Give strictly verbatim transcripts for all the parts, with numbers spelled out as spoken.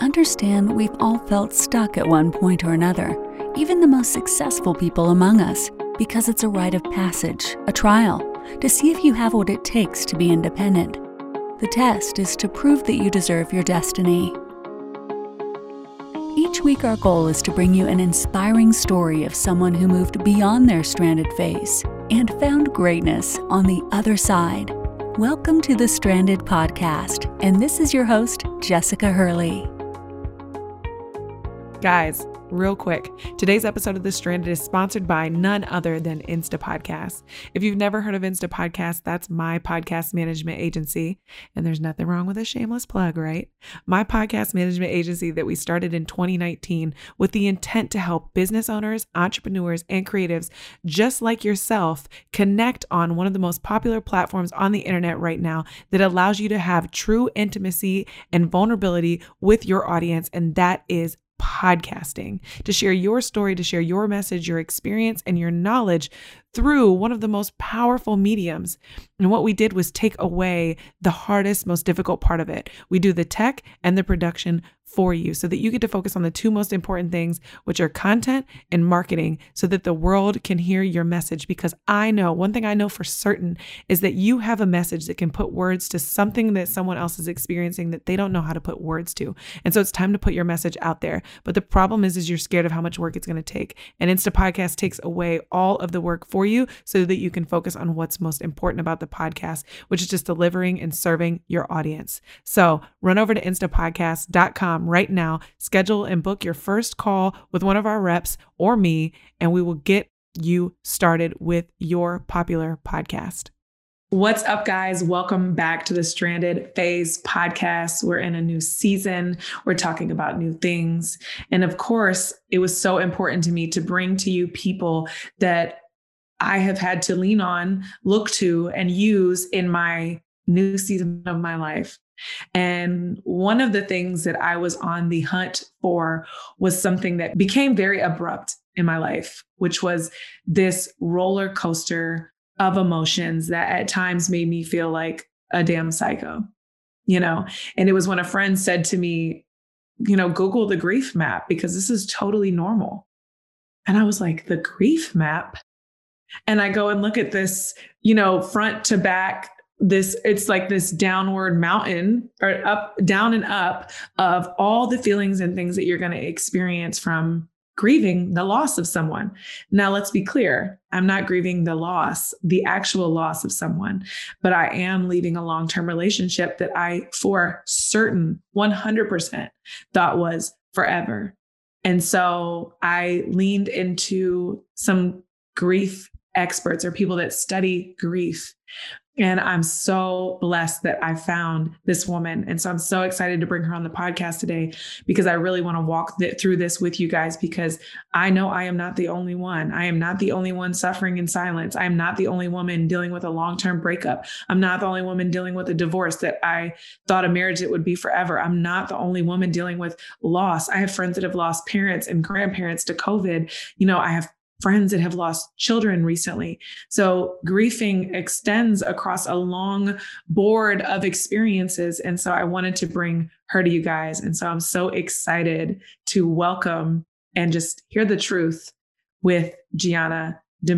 understand we've all felt stuck at one point or another, even the most successful people among us, because it's a rite of passage, a trial, to see if you have what it takes to be independent. The test is to prove that you deserve your destiny. Each week, our goal is to bring you an inspiring story of someone who moved beyond their stranded phase and found greatness on the other side. Welcome to the Stranded Podcast, and this is your host, Jessica Hurley. Guys, real quick, today's episode of The Stranded is sponsored by none other than Insta Podcasts. If you've never heard of Insta Podcasts, that's my podcast management agency. And there's nothing wrong with a shameless plug, right? My podcast management agency that we started in twenty nineteen with the intent to help business owners, entrepreneurs, and creatives just like yourself connect on one of the most popular platforms on the internet right now that allows you to have true intimacy and vulnerability with your audience, and that is podcasting, to share your story, to share your message, your experience, and your knowledge through one of the most powerful mediums. And what we did was take away the hardest, most difficult part of it. We do the tech and the production for you so that you get to focus on the two most important things, which are content and marketing, so that the world can hear your message. Because I know, one thing I know for certain is that you have a message that can put words to something that someone else is experiencing that they don't know how to put words to. And so it's time to put your message out there. But the problem is, is you're scared of how much work it's going to take. And Insta Podcast takes away all of the work for you so that you can focus on what's most important about the podcast, which is just delivering and serving your audience. So run over to insta podcast dot com right now, schedule and book your first call with one of our reps or me, and we will get you started with your popular podcast. What's up, guys? Welcome back to the Stranded Phase podcast. We're in a new season. We're talking about new things. And of course, it was so important to me to bring to you people that I have had to lean on, look to, and use in my new season of my life. And one of the things that I was on the hunt for was something that became very abrupt in my life, which was this roller coaster of emotions that at times made me feel like a damn psycho, you know? And it was when a friend said to me, you know, Google the grief map, because this is totally normal. And I was like, the grief map? And I go and look at this, you know, front to back, this, it's like this downward mountain or up, down and up of all the feelings and things that you're going to experience from grieving the loss of someone. Now, let's be clear. I'm not grieving the loss, the actual loss of someone, but I am leaving a long-term relationship that I, for certain, one hundred percent thought was forever. And so I leaned into some grief experts or people that study grief. And I'm so blessed that I found this woman. And so I'm so excited to bring her on the podcast today, because I really want to walk th- through this with you guys, because I know I am not the only one. I am not the only one suffering in silence. I am not the only woman dealing with a long-term breakup. I'm not the only woman dealing with a divorce that I thought a marriage that would be forever. I'm not the only woman dealing with loss. I have friends that have lost parents and grandparents to COVID. You know, I have friends that have lost children recently. So grieving extends across a long board of experiences. And so I wanted to bring her to you guys. And so I'm so excited to welcome and just hear the truth with Gianna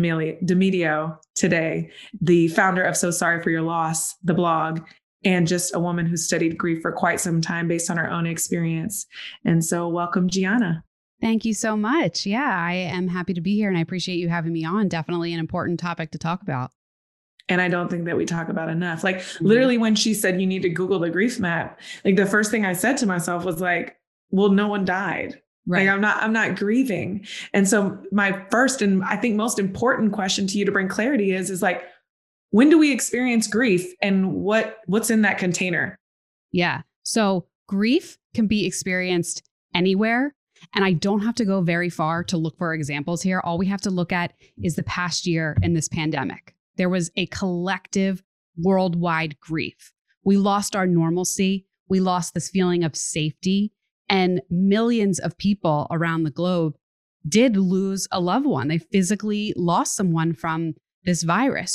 Demedio today, the founder of So Sorry for Your Loss, the blog, and just a woman who studied grief for quite some time based on her own experience. And so welcome, Gianna. Thank you so much. Yeah, I am happy to be here, and I appreciate you having me on. Definitely an important topic to talk about. And I don't think that we talk about enough. Like mm-hmm. literally when she said, you need to Google the grief map, like the first thing I said to myself was like, well, no one died. Right. Like I'm not, I'm not grieving. And so my first, and I think most important question to you to bring clarity is, is like, when do we experience grief and what, what's in that container? Yeah. So grief can be experienced anywhere. And I don't have to go very far to look for examples here. All we have to look at is the past year in this pandemic. There was a collective worldwide grief. We lost our normalcy. We lost this feeling of safety. And millions of people around the globe did lose a loved one. They physically lost someone from this virus. So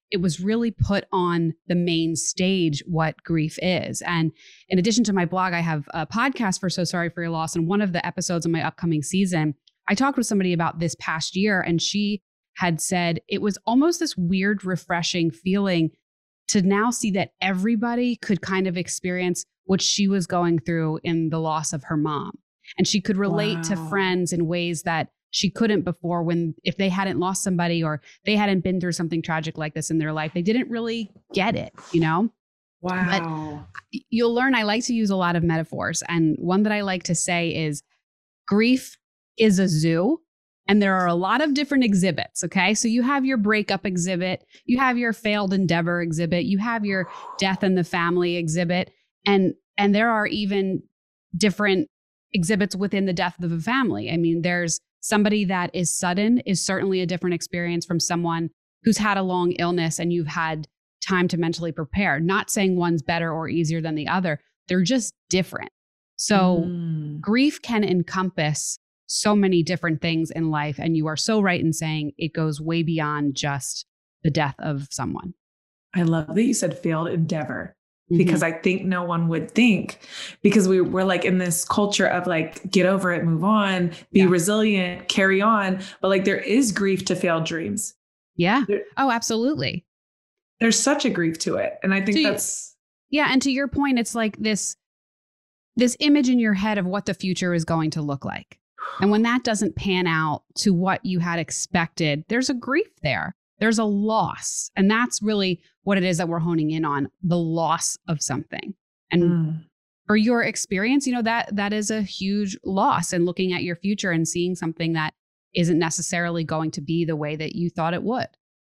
it was really put on the main stage what grief is. And in addition to my blog, I have a podcast for So Sorry for Your Loss. And one of the episodes in my upcoming season, I talked with somebody about this past year, and she had said it was almost this weird, refreshing feeling to now see that everybody could kind of experience what she was going through in the loss of her mom. And she could relate Wow. to friends in ways that she couldn't before, when if they hadn't lost somebody or they hadn't been through something tragic like this in their life, they didn't really get it, you know? Wow. But you'll learn I like to use a lot of metaphors. And one that I like to say is grief is a zoo. And there are a lot of different exhibits. Okay. So you have your breakup exhibit, you have your failed endeavor exhibit, you have your death in the family exhibit. And, and there are even different exhibits within the death of a family. I mean, there's somebody that is sudden is certainly a different experience from someone who's had a long illness and you've had time to mentally prepare. Not saying one's better or easier than the other. They're just different. So Mm. grief can encompass so many different things in life. And you are so right in saying it goes way beyond just the death of someone. I love that you said failed endeavor, because I think no one would think, because we we're like in this culture of like, get over it, move on, be Yeah. resilient, carry on. But like, there is grief to failed dreams. Yeah. There- Oh, absolutely. There's such a grief to it. And I think So you- that's, Yeah. And to your point, it's like this, this image in your head of what the future is going to look like. And when that doesn't pan out to what you had expected, there's a grief there. There's a loss. And that's really what it is that we're honing in on, the loss of something. And Mm. for your experience, you know, that that is a huge loss, and looking at your future and seeing something that isn't necessarily going to be the way that you thought it would.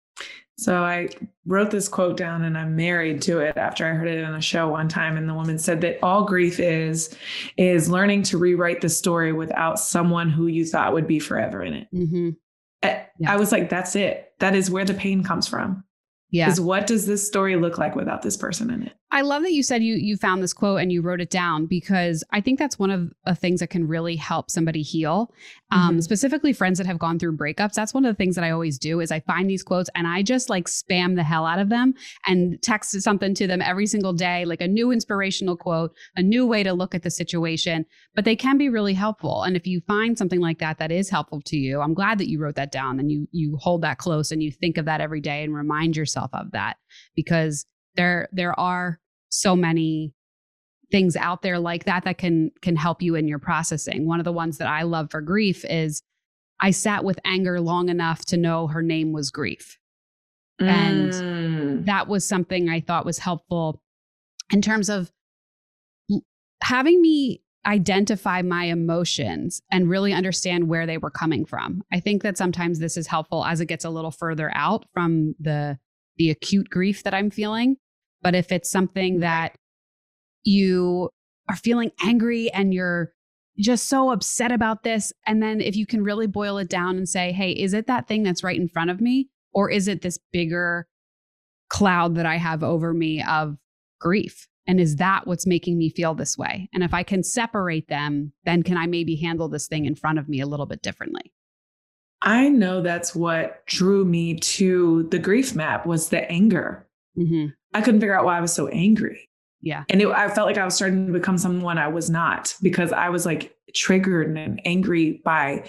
So I wrote this quote down and I'm married to it after I heard it on a show one time. And the woman said that all grief is, is learning to rewrite the story without someone who you thought would be forever in it. Mm-hmm. I, Yeah. I was like, that's it. That is where the pain comes from. Yeah. Is what does this story look like without this person in it? I love that you said you you found this quote and you wrote it down, because I think that's one of the things that can really help somebody heal. Um, Mhm. Specifically friends that have gone through breakups. That's one of the things that I always do is I find these quotes and I just like spam the hell out of them and text something to them every single day, like a new inspirational quote, a new way to look at the situation, but they can be really helpful. And if you find something like that that is helpful to you, I'm glad that you wrote that down and you you hold that close and you think of that every day and remind yourself of that, because there there are so many things out there like that that can can help you in your processing. One of the ones that I love for grief is I sat with anger long enough to know her name was grief. And Mm. that was something I thought was helpful in terms of l- having me identify my emotions and really understand where they were coming from. I think that sometimes this is helpful as it gets a little further out from the the acute grief that I'm feeling. But if it's something that you are feeling angry and you're just so upset about this, and then if you can really boil it down and say, hey, is it that thing that's right in front of me? Or is it this bigger cloud that I have over me of grief? And is that what's making me feel this way? And if I can separate them, then can I maybe handle this thing in front of me a little bit differently? I know that's what drew me to the grief map was the anger. Mm-hmm. I couldn't figure out why I was so angry. Yeah. And it, I felt like I was starting to become someone I was not, because I was like triggered and angry by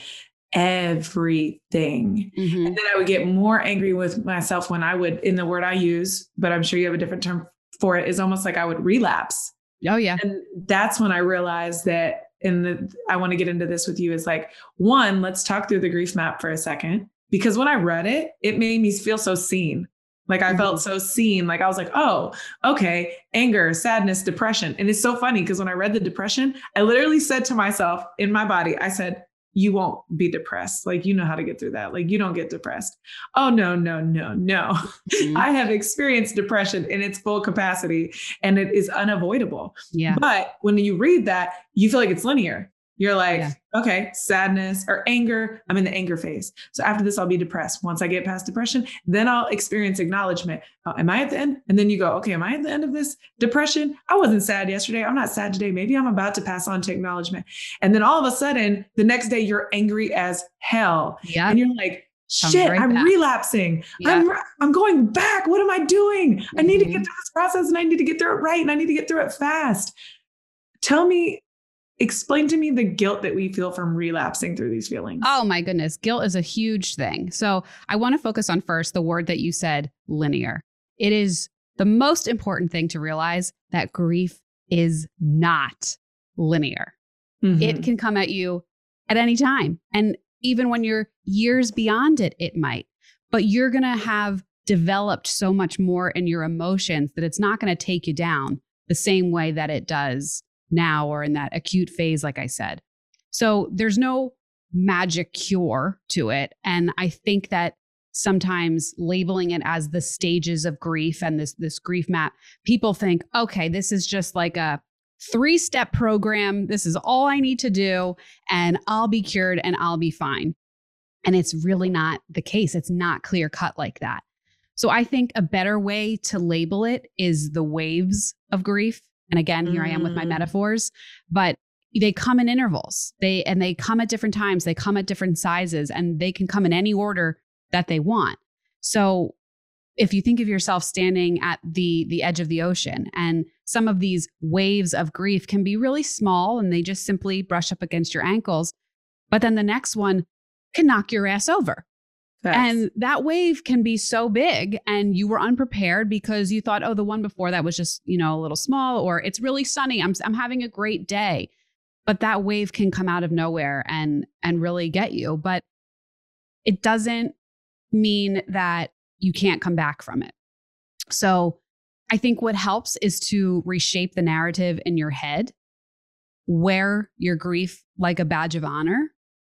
everything. Mm-hmm. And then I would get more angry with myself when I would, in the word I use, but I'm sure you have a different term for it, is almost like I would relapse. Oh, yeah. And that's when I realized that, and the, I want to get into this with you, is like, one, let's talk through the grief map for a second, because when I read it, it made me feel so seen. Like I felt so seen. Like I was like, oh, okay, anger, sadness, depression. And it's so funny because when I read the depression, I literally said to myself in my body, I said, you won't be depressed. Like, you know how to get through that. Like, you don't get depressed. Oh, no, no, no, no. Mm-hmm. I have experienced depression in its full capacity and it is unavoidable. Yeah. But when you read that, you feel like it's linear. You're like, Yeah. okay, sadness or anger. I'm in the anger phase. So after this, I'll be depressed. Once I get past depression, then I'll experience acknowledgement. Oh, am I at the end? And then you go, okay, am I at the end of this depression? I wasn't sad yesterday. I'm not sad today. Maybe I'm about to pass on to acknowledgement. And then all of a sudden, the next day you're angry as hell. Yeah. And you're like, shit, right I'm back. relapsing. Yeah. I'm, I'm going back. What am I doing? Mm-hmm. I need to get through this process and I need to get through it right. And I need to get through it fast. Tell me, explain to me the guilt that we feel from relapsing through these feelings. Oh my goodness. Guilt is a huge thing. So I want to focus on first the word that you said, linear. It is the most important thing to realize that grief is not linear. Mm-hmm. It can come at you at any time. And even when you're years beyond it, it might. But you're going to have developed so much more in your emotions that it's not going to take you down the same way that it does now or in that acute phase, like I said. So there's no magic cure to it. And I think that sometimes labeling it as the stages of grief and this, this grief map, people think, okay, this is just like a three-step program. This is all I need to do and I'll be cured and I'll be fine. And it's really not the case. It's not clear cut like that. So I think a better way to label it is the waves of grief. And again, here mm. I am with my metaphors, but they come in intervals. They and they come at different times. They come at different sizes and they can come in any order that they want. So if you think of yourself standing at the, the edge of the ocean and some of these waves of grief can be really small and they just simply brush up against your ankles, but then the next one can knock your ass over. Facts. And that wave can be so big and you were unprepared because you thought, oh, the one before that was just, you know, a little small, or it's really sunny. I'm I'm having a great day. But that wave can come out of nowhere and and really get you. But it doesn't mean that you can't come back from it. So I think what helps is to reshape the narrative in your head, wear your grief like a badge of honor.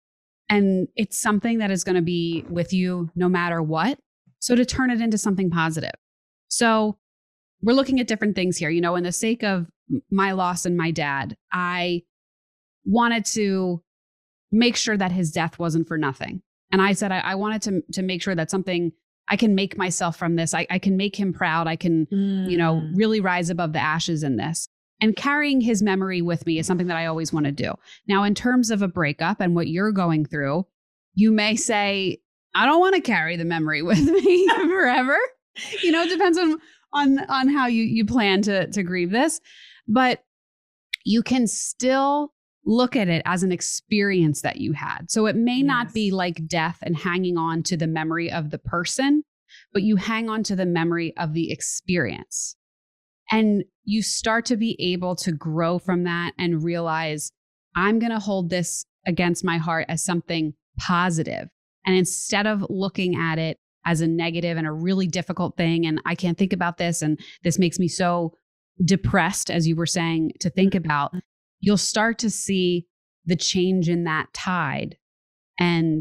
And it's something that is going to be with you no matter what. So to turn it into something positive. So we're looking at different things here. You know, in the sake of my loss and my dad, I wanted to make sure that his death wasn't for nothing. And I said, I, I wanted to, to make sure that something, I can make myself from this. I, I can make him proud. I can, mm. you know, really rise above the ashes in this. And carrying his memory with me is something that I always want to do. Now, in terms of a breakup and what you're going through, you may say, I don't want to carry the memory with me forever. You know, it depends on on on how you you plan to to grieve this. But you can still look at it as an experience that you had. So it may yes. not be like death and hanging on to the memory of the person, but you hang on to the memory of the experience. And you start to be able to grow from that and realize, I'm going to hold this against my heart as something positive. And instead of looking at it as a negative and a really difficult thing, and I can't think about this, and this makes me so depressed, as you were saying, to think about, you'll start to see the change in that tide. And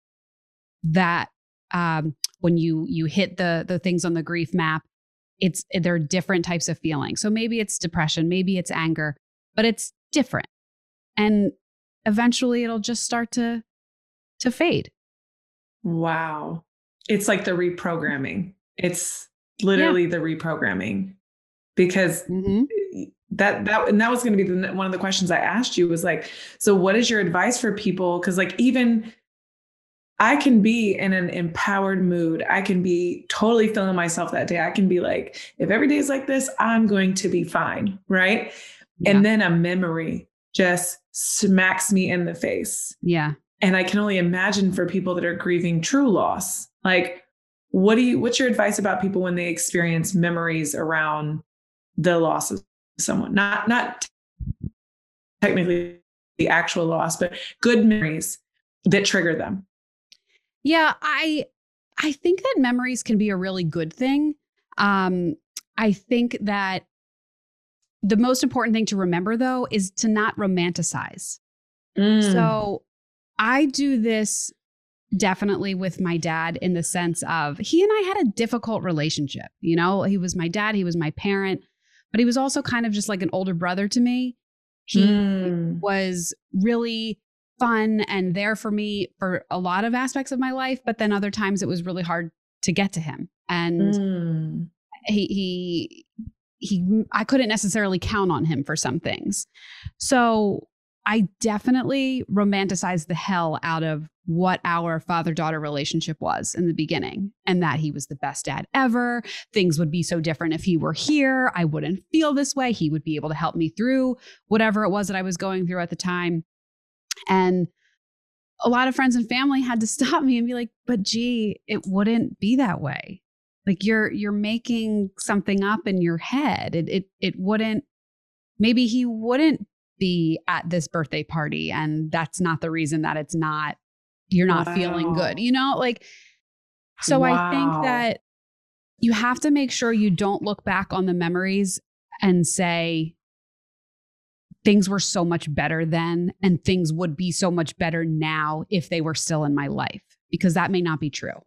that um, when you you hit the the things on the grief map, It's there are different types of feelings. So maybe it's depression, maybe it's anger, but it's different. And eventually it'll just start to to fade. Wow. It's like the reprogramming. It's literally yeah. the reprogramming. Because mm-hmm. that that and that was going to be the, one of the questions I asked you was like, so what is your advice for people? Because like even I can be in an empowered mood. I can be totally feeling myself that day. I can be like, if every day is like this, I'm going to be fine. Right. Yeah. And then a memory just smacks me in the face. Yeah. And I can only imagine for people that are grieving true loss. Like, what do you, what's your advice about people when they experience memories around the loss of someone? Not, not technically the actual loss, but good memories that trigger them. Yeah, I I think that memories can be a really good thing. Um, I think that the most important thing to remember, though, is to not romanticize. Mm. So I do this definitely with my dad in the sense of he and I had a difficult relationship. You know, he was my dad, he was my parent, but he was also kind of just like an older brother to me. He mm. was really fun and there for me for a lot of aspects of my life, but then other times it was really hard to get to him. And mm. he, he, he, I couldn't necessarily count on him for some things. So I definitely romanticized the hell out of what our father-daughter relationship was in the beginning, and that he was the best dad ever. Things would be so different if he were here. I wouldn't feel this way. He would be able to help me through whatever it was that I was going through at the time. And a lot of friends and family had to stop me and be like, but gee, it wouldn't be that way. Like you're you're making something up in your head. It it it wouldn't, maybe he wouldn't be at this birthday party, and that's not the reason that it's not, you're not Wow. feeling good, you know, like, so Wow. I think that you have to make sure you don't look back on the memories and say things were so much better then and things would be so much better now if they were still in my life, because that may not be true.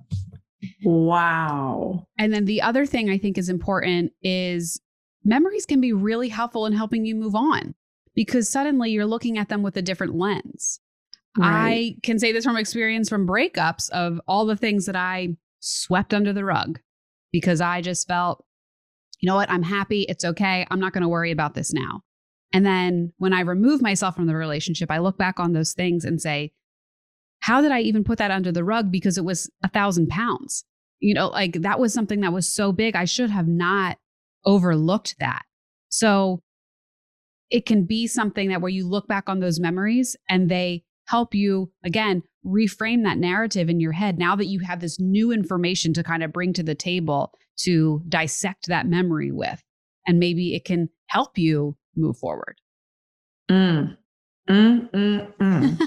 Wow. And then the other thing I think is important is memories can be really helpful in helping you move on, because suddenly you're looking at them with a different lens. Right. I can say this from experience from breakups of all the things that I swept under the rug because I just felt, you know what, I'm happy. It's okay. I'm not going to worry about this now. And then when I remove myself from the relationship, I look back on those things and say, how did I even put that under the rug? Because it was a thousand pounds. You know, like that was something that was so big. I should have not overlooked that. So it can be something that where you look back on those memories and they help you, again, reframe that narrative in your head now that you have this new information to kind of bring to the table to dissect that memory with. And maybe it can help you move forward. Mm. Mm, mm, mm.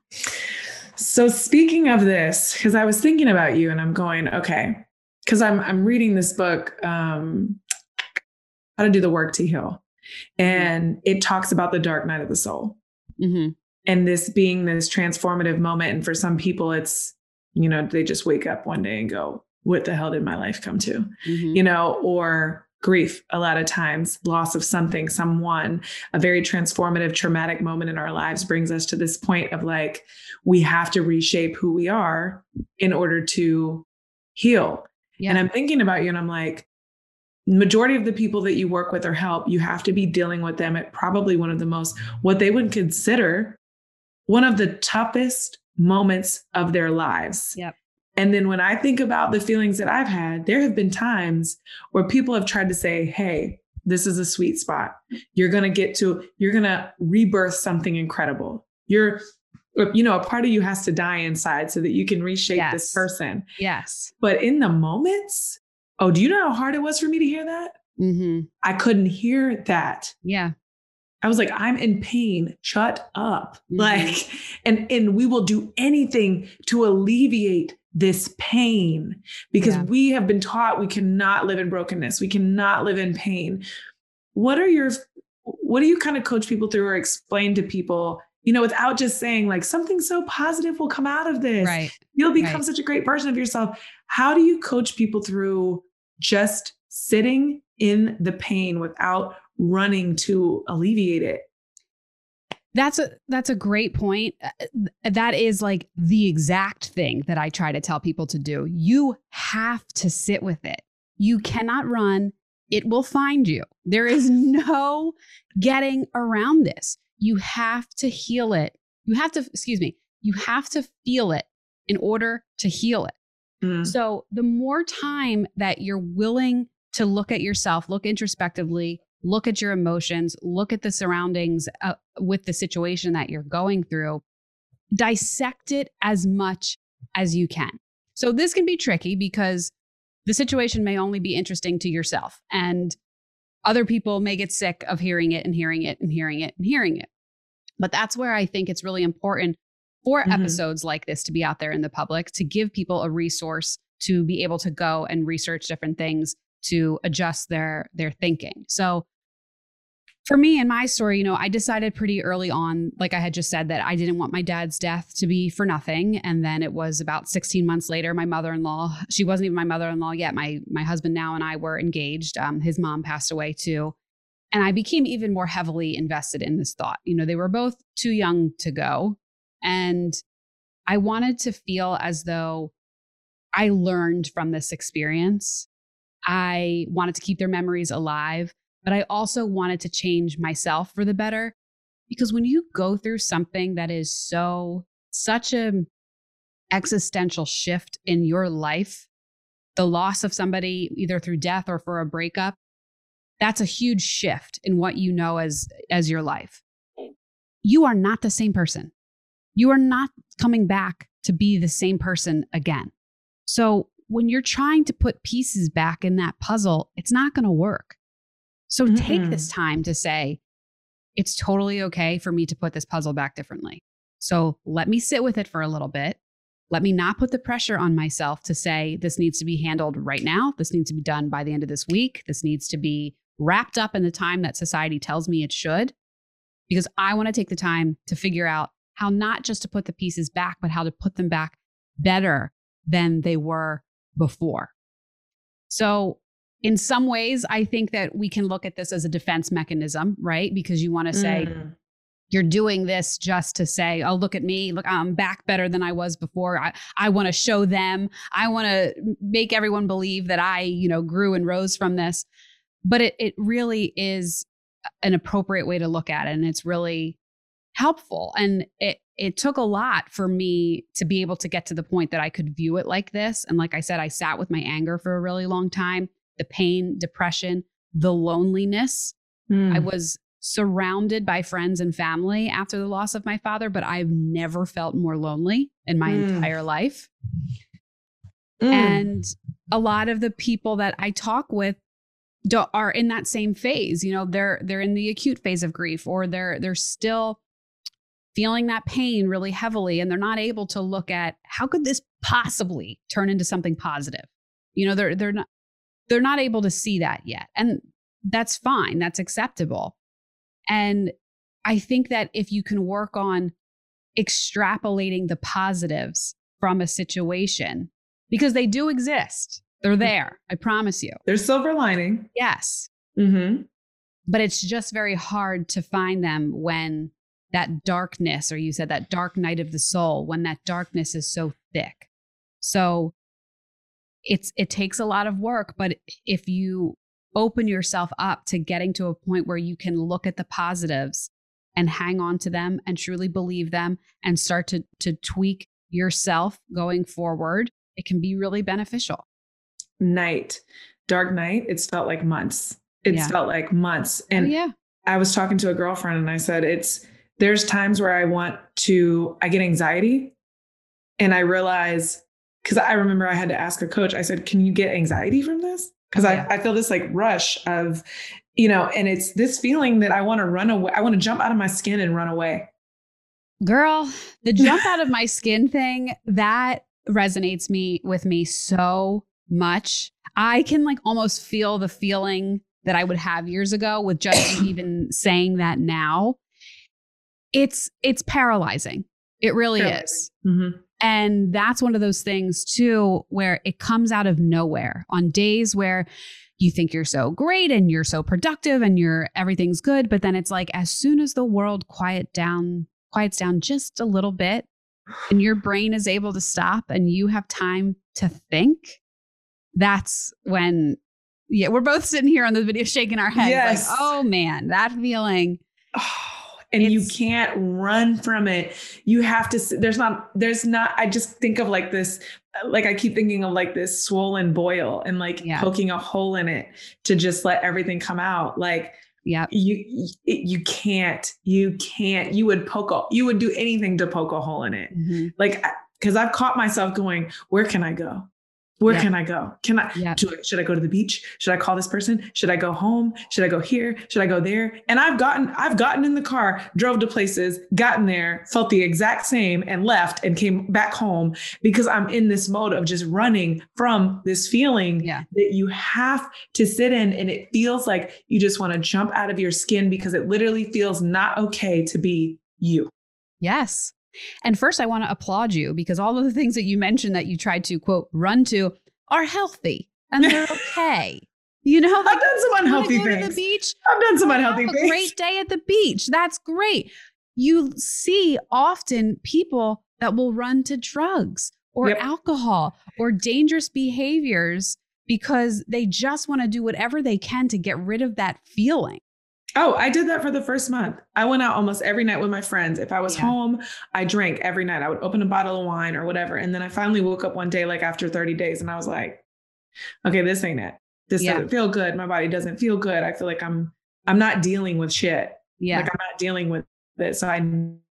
So speaking of this, because I was thinking about you and I'm going, okay, because I'm I'm reading this book, um, How to Do the Work to Heal. And it talks about the dark night of the soul. Mm-hmm. And this being this transformative moment. And for some people, it's, you know, they just wake up one day and go, what the hell did my life come to? Mm-hmm. You know, or grief, a lot of times, loss of something, someone, a very transformative, traumatic moment in our lives brings us to this point of like, we have to reshape who we are in order to heal. Yeah. And I'm thinking about you and I'm like, majority of the people that you work with or help, you have to be dealing with them at probably one of the most, what they would consider one of the toughest moments of their lives. Yep. And then when I think about the feelings that I've had, there have been times where people have tried to say, hey, this is a sweet spot. You're going to get to, you're going to rebirth something incredible. You're, you know, a part of you has to die inside so that you can reshape Yes. this person. Yes. But in the moments, oh, do you know how hard it was for me to hear that? Mm-hmm. I couldn't hear that. Yeah. I was like, I'm in pain. Shut up. Mm-hmm. Like, and, and we will do anything to alleviate this pain because Yeah. we have been taught we cannot live in brokenness. We cannot live in pain. What are your, what do you kind of coach people through or explain to people, you know, without just saying like something so positive will come out of this. Right. You'll become Right. such a great version of yourself. How do you coach people through just sitting in the pain without running to alleviate it? That's a that's a great point. Uh, That is like the exact thing that I try to tell people to do. You have to sit with it. You cannot run. It will find you. There is no getting around this. You have to heal it. You have to, excuse me, you have to feel it in order to heal it. Mm. So the more time that you're willing to look at yourself, look introspectively, look at your emotions, look at the surroundings uh, with the situation that you're going through, dissect it as much as you can. So this can be tricky because the situation may only be interesting to yourself and other people may get sick of hearing it and hearing it and hearing it and hearing it. But that's where I think it's really important for Mhm. episodes like this to be out there in the public, to give people a resource to be able to go and research different things to adjust their their thinking. So for me and my story, you know, I decided pretty early on, like I had just said, that I didn't want my dad's death to be for nothing. And then it was about sixteen months later, my mother-in-law, she wasn't even my mother-in-law yet. My my husband now and I were engaged. Um, his mom passed away too. And I became even more heavily invested in this thought. You know, they were both too young to go. And I wanted to feel as though I learned from this experience. I wanted to keep their memories alive, but I also wanted to change myself for the better Because when you go through something that is so, such a existential shift in your life, the loss of somebody either through death or for a breakup, that's a huge shift in what you know as, as your life. You are not the same person. You are not coming back to be the same person again. So when you're trying to put pieces back in that puzzle, it's not going to work. So mm-hmm. take this time to say, it's totally okay for me to put this puzzle back differently. So let me sit with it for a little bit. Let me not put the pressure on myself to say, this needs to be handled right now. This needs to be done by the end of this week. This needs to be wrapped up in the time that society tells me it should, because I want to take the time to figure out how not just to put the pieces back, but how to put them back better than they were before. So in some ways, I think that we can look at this as a defense mechanism, right? Because you want to say, mm. you're doing this just to say, oh, look at me. Look, I'm back better than I was before. I, I want to show them. I want to make everyone believe that I, you know, grew and rose from this. But it it really is an appropriate way to look at it. And it's really helpful. And it it took a lot for me to be able to get to the point that I could view it like this. And like I said, I sat with my anger for a really long time, the pain, depression, the loneliness. Mm. I was surrounded by friends and family after the loss of my father, but I've never felt more lonely in my mm. entire life. Mm. And a lot of the people that I talk with don't, are in that same phase. You know, they're they're in the acute phase of grief, or they're they're still feeling that pain really heavily, and they're not able to look at how could this possibly turn into something positive. You know, they're they're not they're not able to see that yet, and that's fine. That's acceptable. And I think that if you can work on extrapolating the positives from a situation, because they do exist, they're there. I promise you. There's silver lining. Yes. Mm-hmm. But it's just very hard to find them when that darkness, or you said that dark night of the soul, when that darkness is so thick. So it's it takes a lot of work, but if you open yourself up to getting to a point where you can look at the positives and hang on to them and truly believe them and start to to tweak yourself going forward, it can be really beneficial. Night, dark night. It's felt like months. It's yeah. felt like months. And oh, yeah. I was talking to a girlfriend and I said, it's, there's times where I want to, I get anxiety and I realize, cause I remember I had to ask a coach, I said, can you get anxiety from this? Cause oh, yeah. I, I feel this like rush of, you know, and it's this feeling that I want to run away. I want to jump out of my skin and run away. Girl, the jump out of my skin thing, that resonates me with me so much. I can like almost feel the feeling that I would have years ago with just even saying that now. It's, it's paralyzing. It really paralyzing. is. Mm-hmm. And that's one of those things too, where it comes out of nowhere on days where you think you're so great and you're so productive and you're, everything's good. But then it's like, as soon as the world quiet down, quiets down just a little bit and your brain is able to stop and you have time to think, that's when, yeah, we're both sitting here on the video shaking our heads yes. like, oh man, that feeling. Oh, and you can't run from it. You have to, there's not, there's not, I just think of like this, like I keep thinking of like this swollen boil and like yeah. poking a hole in it to just let everything come out. Like, yeah, you, you can't, you can't, you would poke, a, you would do anything to poke a hole in it. Mm-hmm. Like, cause I've caught myself going, where can I go? Where yeah. can I go? Can I, yeah. do I, should I go to the beach? Should I call this person? Should I go home? Should I go here? Should I go there? And I've gotten, I've gotten in the car, drove to places, gotten there, felt the exact same and left and came back home because I'm in this mode of just running from this feeling yeah. that you have to sit in. And it feels like you just want to jump out of your skin because it literally feels not okay to be you. Yes. And first, I want to applaud you because all of the things that you mentioned that you tried to, quote, run to are healthy and they're okay. You know, like, I've done some unhealthy go things. To the beach, I've done some unhealthy have things. A great day at the beach. That's great. You see often people that will run to drugs or yep. alcohol or dangerous behaviors because they just want to do whatever they can to get rid of that feeling. Oh, I did that for the first month. I went out almost every night with my friends. If I was Yeah. home, I drank every night. I would open a bottle of wine or whatever. And then I finally woke up one day, like after thirty days, and I was like, okay, this ain't it. This Yeah. doesn't feel good. My body doesn't feel good. I feel like I'm, I'm not dealing with shit. Yeah. Like I'm not dealing with it. So I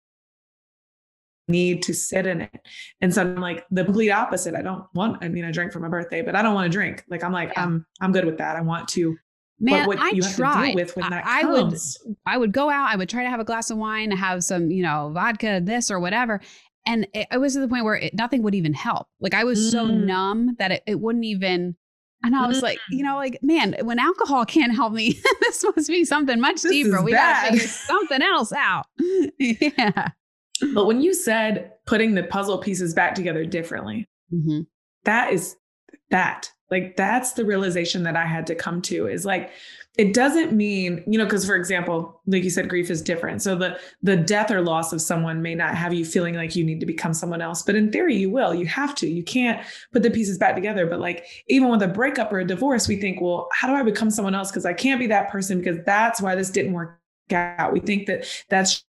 need to sit in it. And so I'm like the complete opposite. I don't want, I mean, I drank for my birthday, but I don't want to drink. Like, I'm like, Yeah. I'm, I'm good with that. I want to, Man, but what I you have tried. to deal with when I, that I comes. would, I would go out. I would try to have a glass of wine, have some, you know, vodka, this or whatever. And it, it was to the point where it, nothing would even help. Like I was so Mm. numb that it, it wouldn't even. And I was Mm. like, you know, like, man, when alcohol can't help me, this must be something much This deeper. is We got to bad. figure something else out. Yeah. But when you said putting the puzzle pieces back together differently, Mm-hmm. that is that. Like, that's the realization that I had to come to is like, it doesn't mean, you know, because for example, like you said, grief is different. So the the death or loss of someone may not have you feeling like you need to become someone else. But in theory, you will. You have to. You can't put the pieces back together. But like, even with a breakup or a divorce, we think, well, how do I become someone else? Because I can't be that person because that's why this didn't work out. We think that that's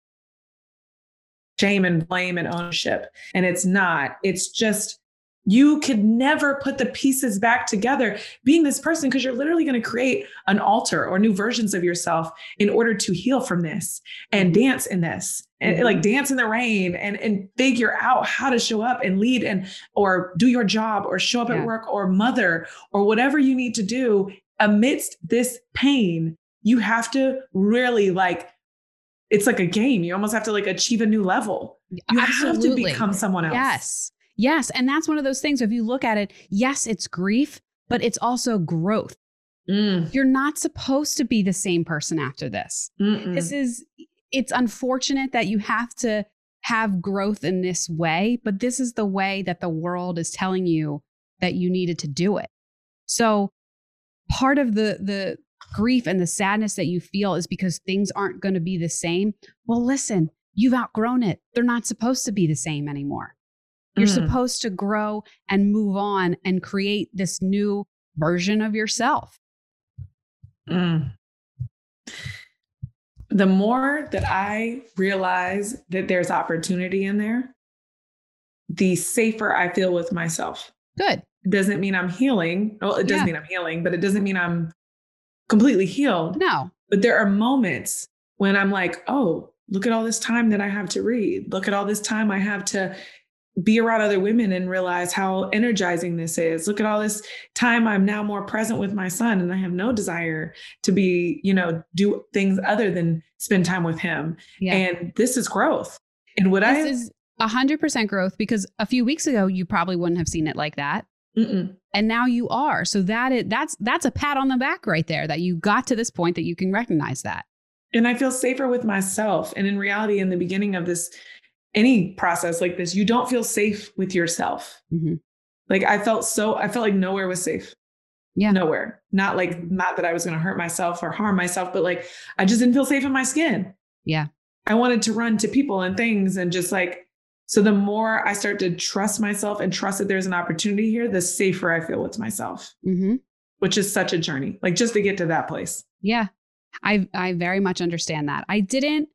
shame and blame and ownership. And it's not. It's just, you could never put the pieces back together being this person because you're literally going to create an altar or new versions of yourself in order to heal from this and dance in this and Mhm. like dance in the rain and, and figure out how to show up and lead and or do your job or show up Yeah. at work or mother or whatever you need to do amidst this pain. You have to really like, it's like a game. You almost have to like achieve a new level. You have to become someone else. Yes. Yes. And that's one of those things. If you look at it, yes, it's grief, but it's also growth. Mm. You're not supposed to be the same person after this. Mm-mm. This is, it's unfortunate that you have to have growth in this way, but this is the way that the world is telling you that you needed to do it. So part of the, the grief and the sadness that you feel is because things aren't going to be the same. Well, listen, you've outgrown it. They're not supposed to be the same anymore. You're Mm. supposed to grow and move on and create this new version of yourself. Mm. The more that I realize that there's opportunity in there, the safer I feel with myself. Good. It doesn't mean I'm healing. Well, it does Yeah. mean I'm healing, but it doesn't mean I'm completely healed. No. But there are moments when I'm like, oh, look at all this time that I have to read. Look at all this time I have to be around other women and realize how energizing this is. Look at all this time I'm now more present with my son and I have no desire to be, you know, do things other than spend time with him. Yeah. And this is growth. And what I This is one hundred percent growth because a few weeks ago, you probably wouldn't have seen it like that. mm-mm. And now you are. So that is, that's, that's a pat on the back right there that you got to this point that you can recognize that. And I feel safer with myself. And in reality, in the beginning of this, any process like this, you don't feel safe with yourself. Mm-hmm. Like I felt so, I felt like nowhere was safe. Yeah. Nowhere. Not like, not that I was going to hurt myself or harm myself, but like, I just didn't feel safe in my skin. Yeah. I wanted to run to people and things and just like, so the more I start to trust myself and trust that there's an opportunity here, the safer I feel with myself, Mm-hmm. which is such a journey, like just to get to that place. Yeah. I, I very much understand that. I didn't,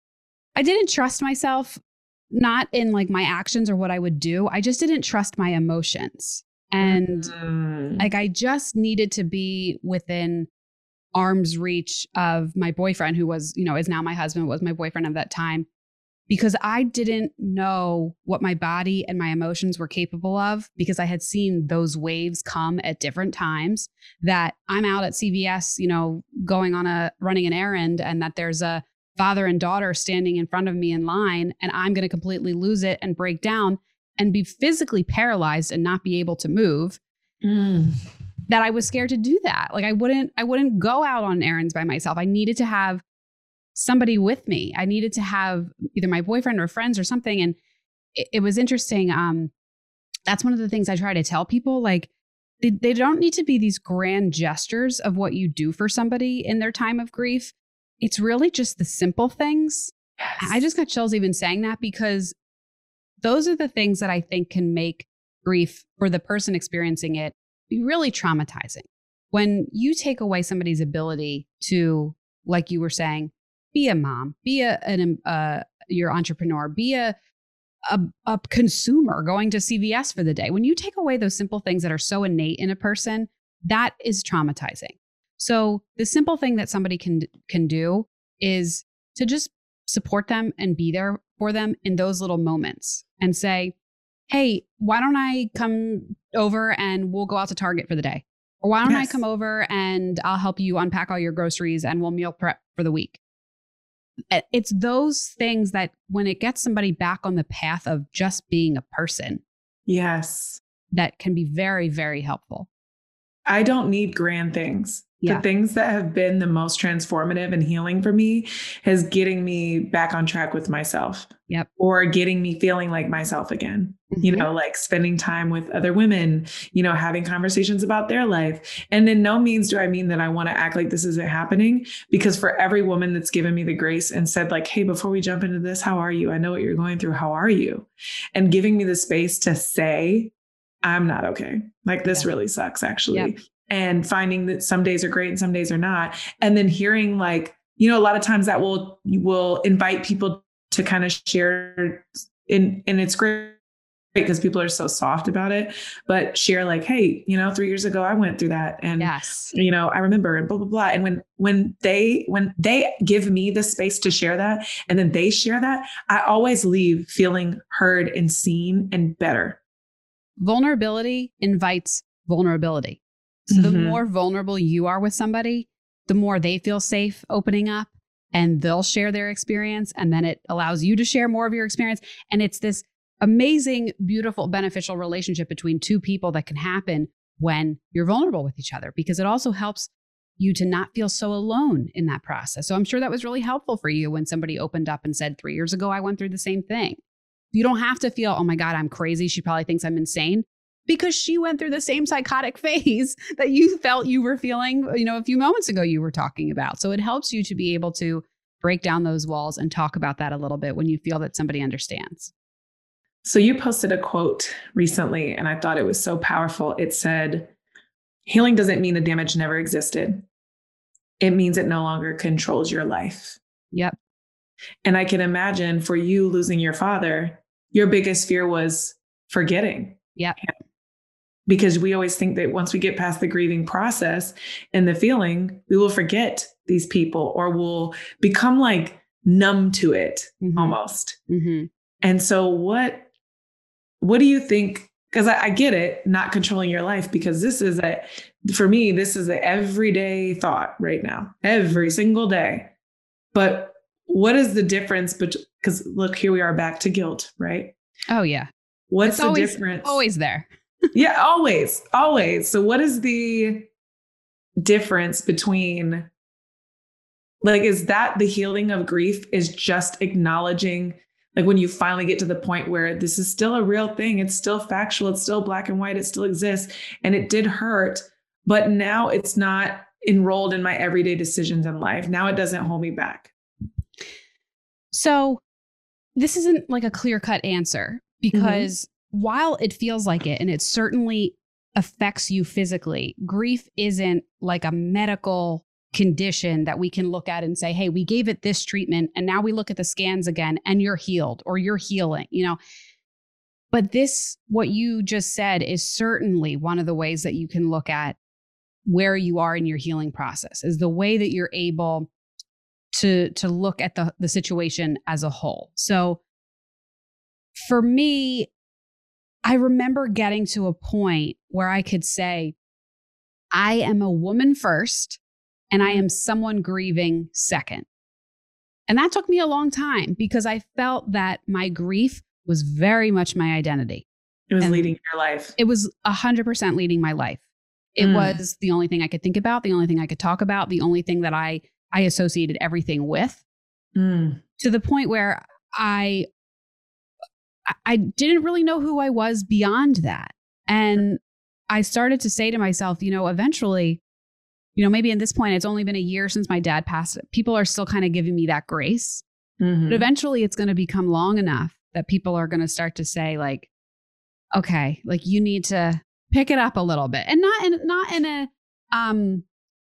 I didn't trust myself, not in like my actions or what I would do. I just didn't trust my emotions. And Mm. like, I just needed to be within arm's reach of my boyfriend, who was, you know, is now my husband, was my boyfriend of that time, because I didn't know what my body and my emotions were capable of, because I had seen those waves come at different times, that I'm out at C V S, you know, going on a, running an errand, and that there's a father and daughter standing in front of me in line, and I'm going to completely lose it and break down and be physically paralyzed and not be able to move. Mm. That I was scared to do that. Like I wouldn't, I wouldn't go out on errands by myself. I needed to have somebody with me. I needed to have either my boyfriend or friends or something. And it, it was interesting. Um, that's one of the things I try to tell people. Like they, they don't need to be these grand gestures of what you do for somebody in their time of grief. It's really just the simple things. Yes. I just got chills even saying that, because those are the things that I think can make grief for the person experiencing it be really traumatizing. When you take away somebody's ability to like you were saying, be a mom, be a, an, uh, your entrepreneur, be a, a, a consumer going to C V S for the day. When you take away those simple things that are so innate in a person, that is traumatizing. So the simple thing that somebody can, can do is to just support them and be there for them in those little moments and say, hey, why don't I come over and we'll go out to Target for the day? Or why don't yes. I come over and I'll help you unpack all your groceries and we'll meal prep for the week? It's those things that when it gets somebody back on the path of just being a person. Yes. That can be very, very helpful. I don't need grand things. Yeah. The things that have been the most transformative and healing for me is getting me back on track with myself. Yep. Or getting me feeling like myself again. Mm-hmm. You know, like spending time with other women, you know, having conversations about their life. And in no means do I mean that I want to act like this isn't happening, because for every woman that's given me the grace and said like, hey, before we jump into this, how are you? I know what you're going through. How are you? And giving me the space to say, I'm not okay. Like this yeah. really sucks, actually. Yep. And finding that some days are great and some days are not. And then hearing like, you know, a lot of times that will, you will invite people to kind of share in, and it's great because people are so soft about it, but share like, hey, you know, three years ago, I went through that. And, yes. you know, I remember and blah, blah, blah. And when, when they, when they give me the space to share that, and then they share that, I always leave feeling heard and seen and better. Vulnerability invites vulnerability. So the mm-hmm. more vulnerable you are with somebody, the more they feel safe opening up and they'll share their experience. And then it allows you to share more of your experience. And it's this amazing, beautiful, beneficial relationship between two people that can happen when you're vulnerable with each other, because it also helps you to not feel so alone in that process. So I'm sure that was really helpful for you when somebody opened up and said, three years ago, I went through the same thing. You don't have to feel, oh my God, I'm crazy. She probably thinks I'm insane. Because she went through the same psychotic phase that you felt you were feeling, you know, a few moments ago you were talking about. So it helps you to be able to break down those walls and talk about that a little bit when you feel that somebody understands. So you posted a quote recently, and I thought it was so powerful. It said, healing doesn't mean the damage never existed. It means it no longer controls your life. Yep. And I can imagine for you losing your father, your biggest fear was forgetting. Yep. Because we always think that once we get past the grieving process and the feeling, we will forget these people or we'll become like numb to it mm-hmm. almost. Mm-hmm. And so what, what do you think? Because I, I get it, not controlling your life, because this is a, for me, this is an everyday thought right now, every single day. But what is the difference? Because look, here we are back to guilt, right? Oh, yeah. What's it's the always, difference? Always there. Yeah, always, always. So what is the difference between, like, is that the healing of grief is just acknowledging, like when you finally get to the point where this is still a real thing, it's still factual, it's still black and white, it still exists, and it did hurt, but now it's not enrolled in my everyday decisions in life. Now it doesn't hold me back. So this isn't like a clear-cut answer because mm-hmm. while it feels like it, and it certainly affects you physically, grief isn't like a medical condition that we can look at and say, hey, we gave it this treatment and now we look at the scans again and you're healed or you're healing, you know. But this, what you just said, is certainly one of the ways that you can look at where you are in your healing process, is the way that you're able to, to look at the, the situation as a whole. So for me, I remember getting to a point where I could say, I am a woman first, and I am someone grieving second. And that took me a long time because I felt that my grief was very much my identity. It was and leading your life. It was one hundred percent leading my life. It mm. was the only thing I could think about, the only thing I could talk about, the only thing that I, I associated everything with, mm. to the point where I, I didn't really know who I was beyond that. And I started to say to myself, you know, eventually, you know, maybe at this point, it's only been a year since my dad passed. People are still kind of giving me that grace. Mm-hmm. But eventually it's going to become long enough that people are going to start to say like, okay, like you need to pick it up a little bit, and not in, not in a, um,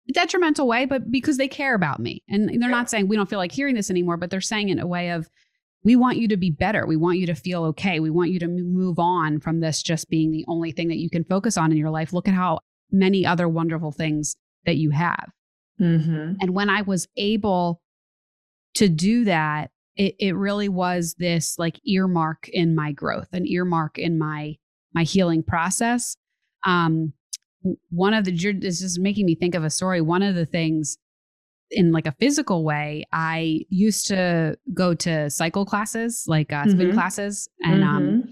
detrimental way, but because they care about me. And they're not saying we don't feel like hearing this anymore, but they're saying it in a way of, we want you to be better. We want you to feel okay. We want you to move on from this just being the only thing that you can focus on in your life. Look at how many other wonderful things that you have. Mm-hmm. And when I was able to do that, it, it really was this like earmark in my growth, an earmark in my my healing process. Um, one of the, this is making me think of a story. One of the things in like a physical way, I used to go to cycle classes, like uh, spin Mhm. classes. And Mhm. um,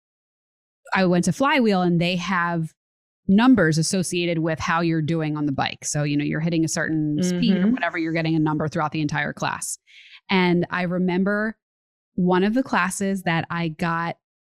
I went to Flywheel, and they have numbers associated with how you're doing on the bike. So, you know, you're hitting a certain speed or Mhm. whatever, you're getting a number throughout the entire class. And I remember one of the classes that I got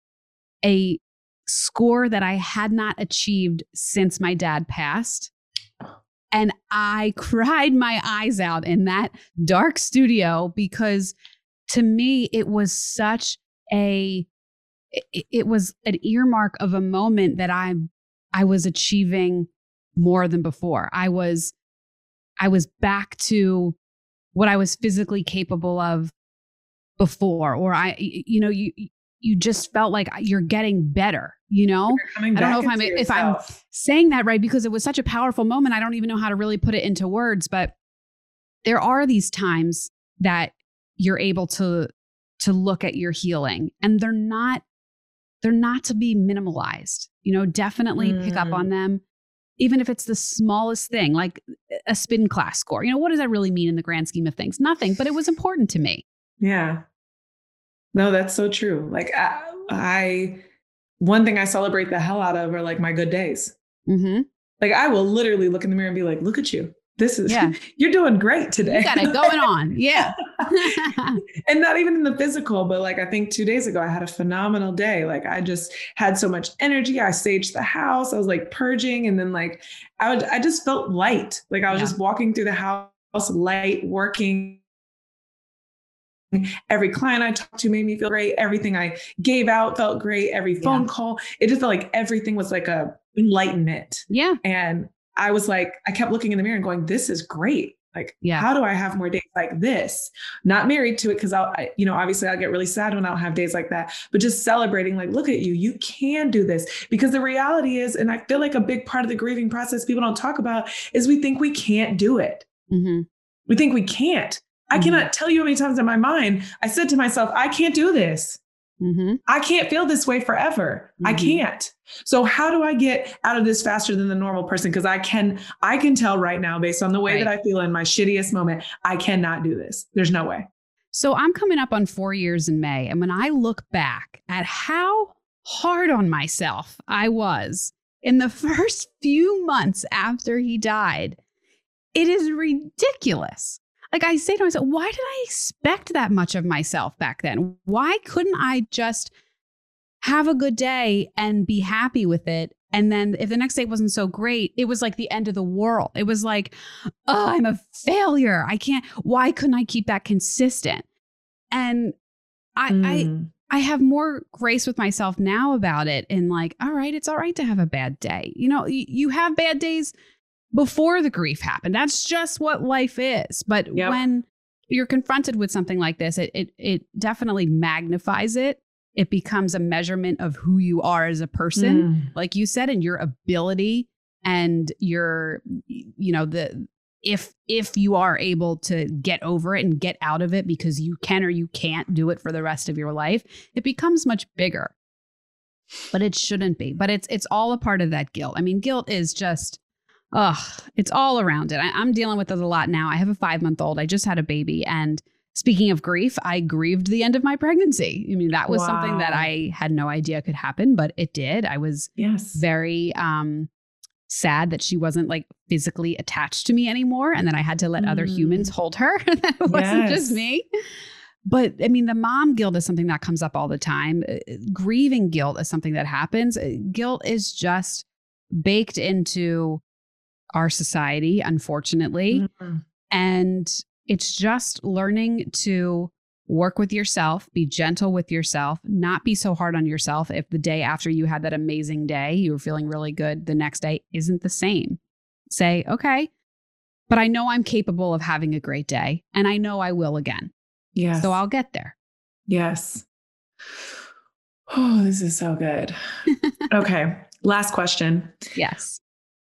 a score that I had not achieved since my dad passed. And I cried my eyes out in that dark studio because to me, it was such a, it, it was an earmark of a moment that I, I was achieving more than before. I was, I was back to what I was physically capable of before, or I, you know, you, you just felt like you're getting better, you know? You're coming I don't know back if I'm, into if I'm yourself. saying that right, because it was such a powerful moment. I don't even know how to really put it into words, but there are these times that you're able to, to look at your healing, and they're not, they're not to be minimalized, you know, definitely pick up Mm. on them. Even if it's the smallest thing, like a spin class score, you know, what does that really mean in the grand scheme of things? Nothing, but it was important to me. Yeah. No, that's so true. Like I, I, one thing I celebrate the hell out of are like my good days. Mm-hmm. Like I will literally look in the mirror and be like, look at you. This is, Yeah. you're doing great today. You got it going on. Yeah. And not even in the physical, but like, I think two days ago, I had a phenomenal day. Like I just had so much energy. I staged the house. I was like purging. And then like, I would, I just felt light. Like I was Yeah. just walking through the house, light, working. Every client I talked to made me feel great. Everything I gave out felt great. Every phone Yeah. call, it just felt like everything was like a enlightenment. Yeah. And I was like, I kept looking in the mirror and going, this is great. Like, Yeah. how do I have more days like this? Not married to it. Cause I'll, I, you know, obviously I'll get really sad when I don't have days like that, but just celebrating, like, look at you, you can do this. Because the reality is, and I feel like a big part of the grieving process people don't talk about is we think we can't do it. Mm-hmm. We think we can't. I Mhm. cannot tell you how many times in my mind, I said to myself, I can't do this. Mm-hmm. I can't feel this way forever. I Mhm. can't. So how do I get out of this faster than the normal person? Because I can, I can tell right now based on the way Right. that I feel in my shittiest moment, I cannot do this. There's no way. So I'm coming up on four years in May. And when I look back at how hard on myself I was in the first few months after he died, it is ridiculous. Like I say to myself, why did I expect that much of myself back then? Why couldn't I just have a good day and be happy with it? And then if the next day wasn't so great, it was like the end of the world. It was like, oh, I'm a failure. I can't, why couldn't I keep that consistent? And I, Mm. I, I have more grace with myself now about it. And like, all right, it's all right to have a bad day. You know, you, you have bad days before the grief happened. That's just what life is. But Yep. when you're confronted with something like this, it, it it definitely magnifies it. It becomes a measurement of who you are as a person, Mm. like you said, and your ability and your, you know, the if if you are able to get over it and get out of it because you can or you can't do it for the rest of your life, it becomes much bigger. But it shouldn't be. But it's it's all a part of that guilt. I mean, guilt is just, ugh, it's all around it. I, I'm dealing with it a lot now. I have a five month old. I just had a baby. And speaking of grief, I grieved the end of my pregnancy. I mean, that was something that Wow. I had no idea could happen, but it did. I was Yes. very um, sad that she wasn't like physically attached to me anymore. And that I had to let other Mm. humans hold her. That it wasn't just Yes. me. But I mean, the mom guilt is something that comes up all the time. Uh, Grieving guilt is something that happens. Uh, Guilt is just baked into our society, unfortunately. Mm. And it's just learning to work with yourself, be gentle with yourself, not be so hard on yourself if the day after you had that amazing day, you were feeling really good, the next day isn't the same. Say, okay, but I know I'm capable of having a great day, and I know I will again. Yes. So I'll get there. Yes. Oh, this is so good. Okay. Last question. Yes.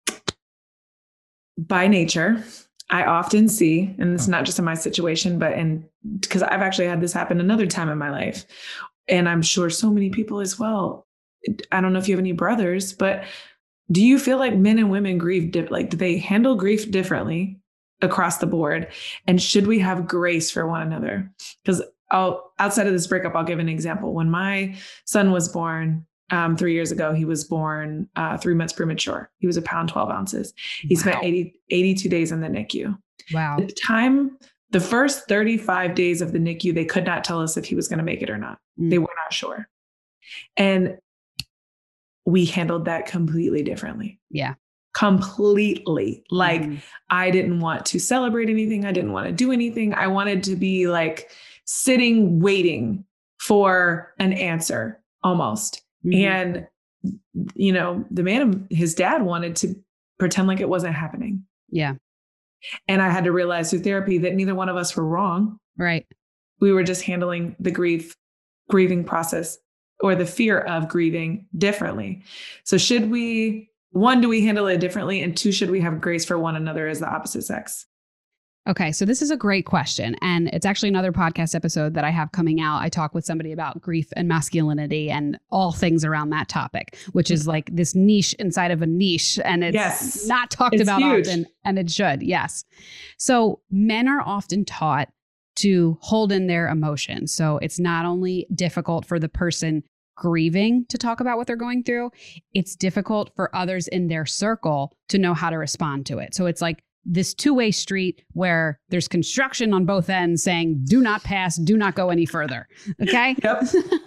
By nature, I often see, and it's not just in my situation, but in, because I've actually had this happen another time in my life. And I'm sure so many people as well. I don't know if you have any brothers, but do you feel like men and women grieve, di- like, do they handle grief differently across the board? And should we have grace for one another? Because I'll, outside of this breakup, I'll give an example. When my son was born um, three years ago, he was born uh, three months premature. He was a pound, twelve ounces. He wow. spent eighty, eighty-two days in the N I C U. Wow. At the time, the first thirty-five days of the N I C U, they could not tell us if he was going to make it or not. Mm. They were not sure. And we handled that completely differently. Yeah. Completely. Like mm. I didn't want to celebrate anything. I didn't want to do anything. I wanted to be like sitting, waiting for an answer almost. Mm-hmm. And, you know, the man, his dad wanted to pretend like it wasn't happening. Yeah. And I had to realize through therapy that neither one of us were wrong. Right. We were just handling the grief, grieving process or the fear of grieving differently. So should we, one, do we handle it differently? And two, should we have grace for one another as the opposite sex? Okay, so this is a great question. And it's actually another podcast episode that I have coming out. I talk with somebody about grief and masculinity and all things around that topic, which is like this niche inside of a niche. And it's yes. not talked it's about huge. often, and it should. Yes. So men are often taught to hold in their emotions. So it's not only difficult for the person grieving to talk about what they're going through, it's difficult for others in their circle to know how to respond to it. So it's like this two-way street where there's construction on both ends saying, do not pass, do not go any further. Okay. Yep.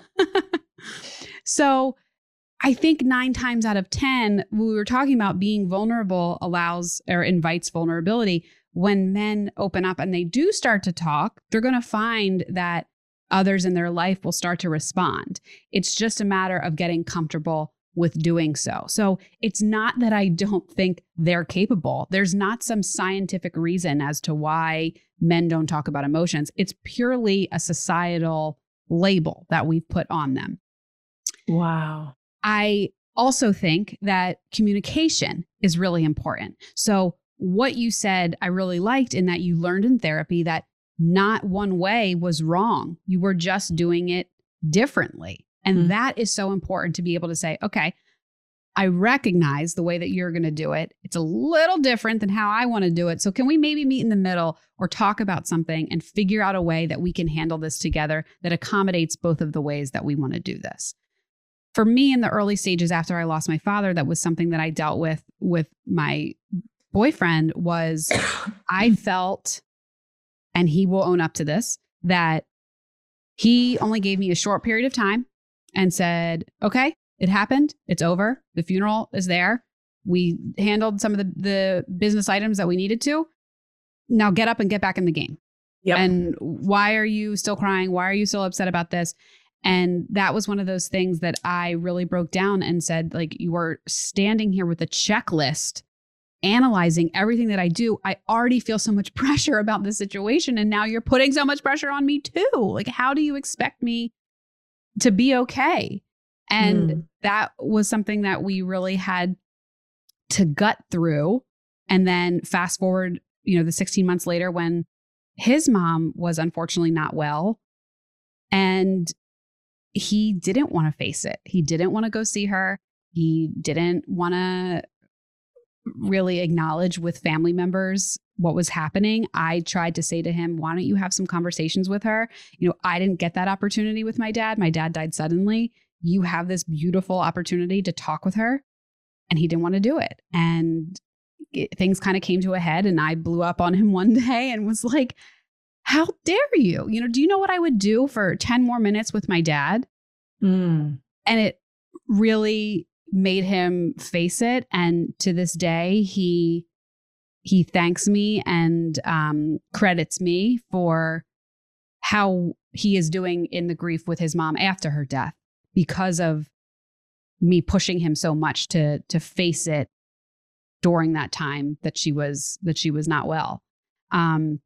So I think nine times out of ten, we were talking about being vulnerable allows or invites vulnerability. When men open up and they do start to talk, they're going to find that others in their life will start to respond. It's just a matter of getting comfortable with doing so. So it's not that I don't think they're capable. There's not some scientific reason as to why men don't talk about emotions. It's purely a societal label that we've put on them. Wow. I also think that communication is really important. So what you said, I really liked in that you learned in therapy that not one way was wrong. You were just doing it differently. And mm-hmm. that is so important to be able to say, okay, I recognize the way that you're going to do it. It's a little different than how I want to do it. So can we maybe meet in the middle or talk about something and figure out a way that we can handle this together that accommodates both of the ways that we want to do this? For me, in the early stages after I lost my father, that was something that I dealt with with my boyfriend was I felt, and he will own up to this, that he only gave me a short period of time and said, okay, it happened. It's over. The funeral is there. We handled some of the, the business items that we needed to. Now get up and get back in the game. Yep. And why are you still crying? Why are you still upset about this? And that was one of those things that I really broke down and said, like, you are standing here with a checklist, analyzing everything that I do. I already feel so much pressure about this situation. And now you're putting so much pressure on me too. Like, how do you expect me to be okay? And mm. that was something that we really had to gut through. And then fast forward, you know, the sixteen months later when his mom was unfortunately not well and he didn't want to face it. He didn't want to go see her. He didn't want to really acknowledge with family members what was happening. I tried to say to him, why don't you have some conversations with her? You know, I didn't get that opportunity with my dad. My dad died suddenly. You have this beautiful opportunity to talk with her. And he didn't want to do it. And it, things kind of came to a head and I blew up on him one day and was like, how dare you? You know, do you know what I would do for ten more minutes with my dad? Mm. And it really made him face it. And to this day, he he thanks me and um, credits me for how he is doing in the grief with his mom after her death because of me pushing him so much to to face it during that time that she was that she was not well. Um,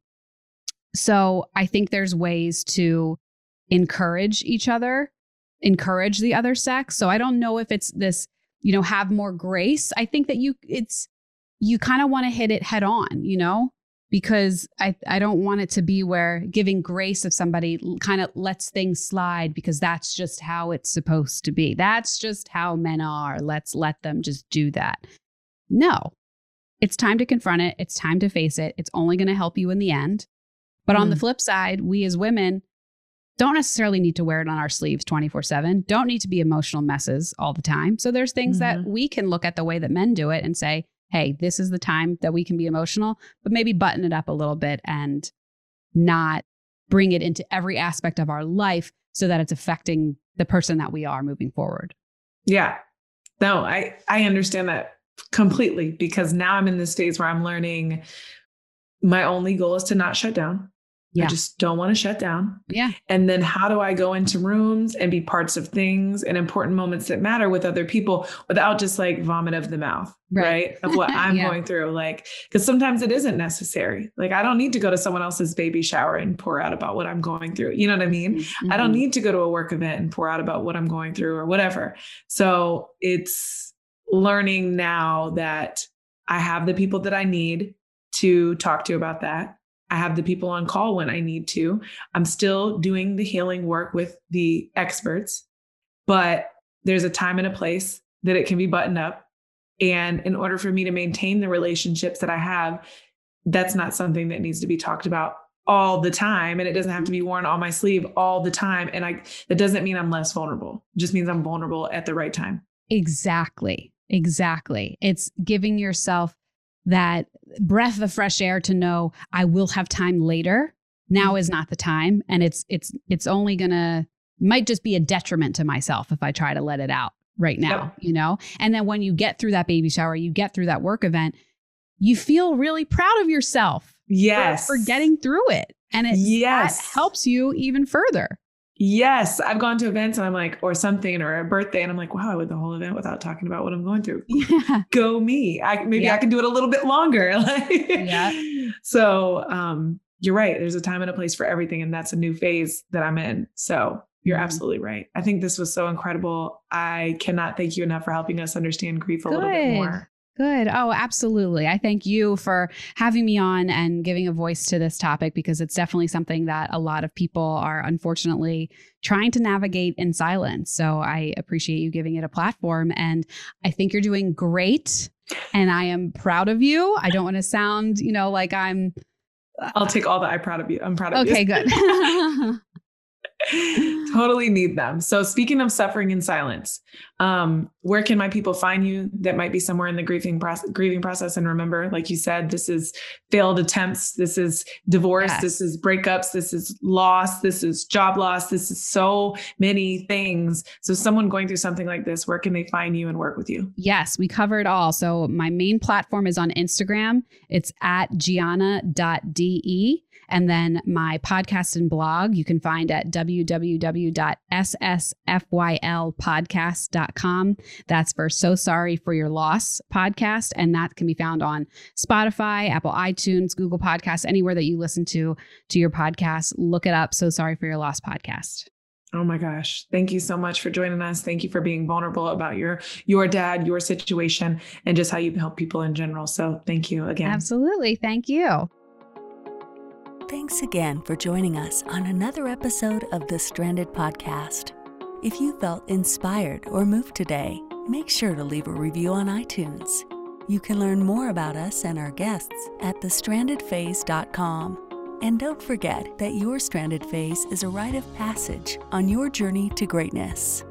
so I think there's ways to encourage each other, encourage the other sex. So I don't know if it's this, you know, have more grace. I think that you it's you kind of want to hit it head on, you know, because I, I don't want it to be where giving grace of somebody kind of lets things slide because that's just how it's supposed to be. That's just how men are. Let's let them just do that. No, it's time to confront it. It's time to face it. It's only going to help you in the end. But mm. on the flip side, we as women don't necessarily need to wear it on our sleeves twenty-four seven, don't need to be emotional messes all the time. So there's things mm-hmm. that we can look at the way that men do it and say, hey, this is the time that we can be emotional, but maybe button it up a little bit and not bring it into every aspect of our life so that it's affecting the person that we are moving forward. Yeah. No, I, I understand that completely because now I'm in this phase where I'm learning my only goal is to not shut down. Yeah. I just don't want to shut down. Yeah. And then how do I go into rooms and be parts of things and important moments that matter with other people without just like vomit of the mouth, right? right? Of what I'm yeah. going through. Like, because sometimes it isn't necessary. Like, I don't need to go to someone else's baby shower and pour out about what I'm going through. You know what I mean? Mm-hmm. I don't need to go to a work event and pour out about what I'm going through or whatever. So it's learning now that I have the people that I need to talk to about that. I have the people on call when I need to. I'm still doing the healing work with the experts, but there's a time and a place that it can be buttoned up. And in order for me to maintain the relationships that I have, that's not something that needs to be talked about all the time. And it doesn't have to be worn on my sleeve all the time. And I, that doesn't mean I'm less vulnerable. It just means I'm vulnerable at the right time. Exactly. Exactly. It's giving yourself that breath of fresh air to know I will have time later. Now is not the time. And it's, it's, it's only gonna, might just be a detriment to myself if I try to let it out right now, yep. you know? And then when you get through that baby shower, you get through that work event, you feel really proud of yourself. Yes. For, for getting through it. And it yes. that helps you even further. Yes. I've gone to events and I'm like, or something, or a birthday. And I'm like, wow, I went the whole event without talking about what I'm going through. Yeah. Go me. I, maybe yeah. I can do it a little bit longer. yeah. So um, you're right. There's a time and a place for everything. And that's a new phase that I'm in. So you're mm-hmm. absolutely right. I think this was so incredible. I cannot thank you enough for helping us understand grief a Good. little bit more. Good. Oh, absolutely. I thank you for having me on and giving a voice to this topic because it's definitely something that a lot of people are unfortunately trying to navigate in silence. So I appreciate you giving it a platform and I think you're doing great and I am proud of you. I don't want to sound, you know, like I'm. Uh, I'll take all that. I'm proud of you. I'm proud of okay, you. Okay, good. Totally need them. So speaking of suffering in silence, um, where can my people find you that might be somewhere in the grieving process, grieving process? And remember, like you said, this is failed attempts. This is divorce. Yes. This is breakups. This is loss. This is job loss. This is so many things. So someone going through something like this, where can they find you and work with you? Yes, we cover it all. So my main platform is on Instagram. It's at gianna dot d e. And then my podcast and blog, you can find at w w w dot s s f y l podcast dot com. That's for So Sorry for Your Loss podcast. And that can be found on Spotify, Apple iTunes, Google Podcasts, anywhere that you listen to, to your podcast. Look it up. So Sorry for Your Loss podcast. Oh my gosh. Thank you so much for joining us. Thank you for being vulnerable about your, your dad, your situation, and just how you help people in general. So thank you again. Absolutely. Thank you. Thanks again for joining us on another episode of the Stranded Podcast. If you felt inspired or moved today, make sure to leave a review on iTunes. You can learn more about us and our guests at the stranded phase dot com. And don't forget that your stranded phase is a rite of passage on your journey to greatness.